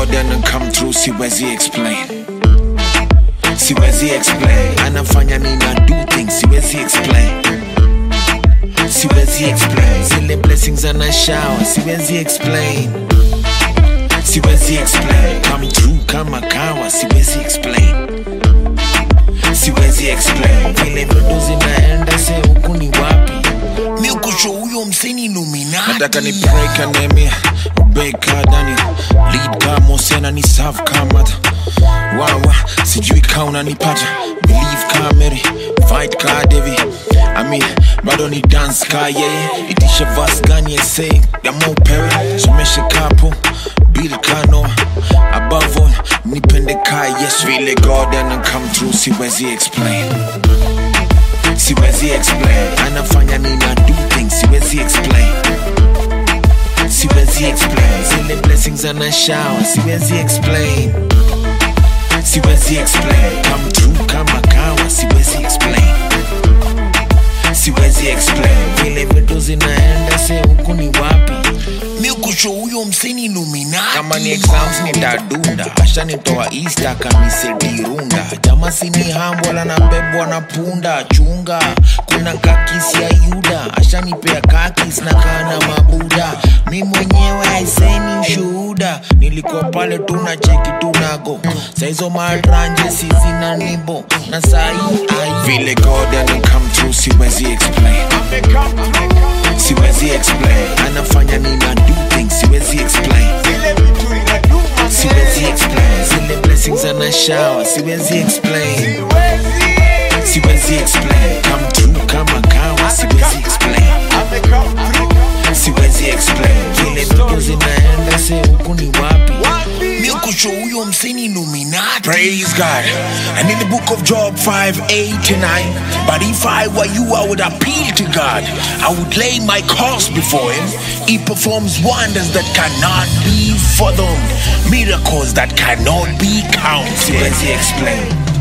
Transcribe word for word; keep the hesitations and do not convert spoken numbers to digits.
God and come through, siwezi explain. Siwezi explain. Anafanya nina do things, siwezi explain. Siwezi explain. Zile blessings ana shower, siwezi explain. Siwezi explain. Come through kama kawa, siwezi explain. Siwezi explain. Vile vitu zinaenda se huku ni wapi? Mi ukusho huyo mseni Illuminati. Nataka ni pray kanemia, obey ka Daniel, lead ka Mose na ni serve ka Martha. Wawa, sijui ka unanipata, believe ka Mary, fight ka David. I mean, bado ni dance ka yeye, itisha verse gani essay ya Mo Perry, someshe kapo, build ka Noah. Above all, nipende ka yes, vile God and come through, siwezi explain. Siwezi explain. Anafanya nina do things, siwezi explain. Siwezi explain. Zile blessings ana shower, siwezi explain. Siwezi explain. Come through kama kawa, siwezi explain. Siwezi explain. Vile vitu zinaenda se huku ni wapi? Mi ukusho huyo mseni Illuminati. Kama ni exams ni dadunda, asha nitoa Easter kamise dirunda. Jama sini hambola na bebwa na punda. Chunga, kuna kakisi ya Yuda, asha nipea kakis na kana mabuda. Mi mwenyewe haiseni ushuhuda, nilikuwa pale tuna cheki tunago. Saizo matranje sisi na nibo, na sahi ai vile God and come through, siwezi explain. Siwezi explain. Anafanya nina do things, siwezi explain. Siwezi explain. Zile blessings ana shower, siwezi explain. Siwezi explain. Come through kama kawa, siwezi explain. Siwezi explain. Vile vitu zinaenda se huku ni wapi? Mi ukusho huyo mseni Illuminati. Praise God. And in the book of Job five, eight to nine, but if I were you, I would appeal to God. I would lay my cause before him. He performs wonders that cannot be fathomed, miracles that cannot be counted. Siwezi explain.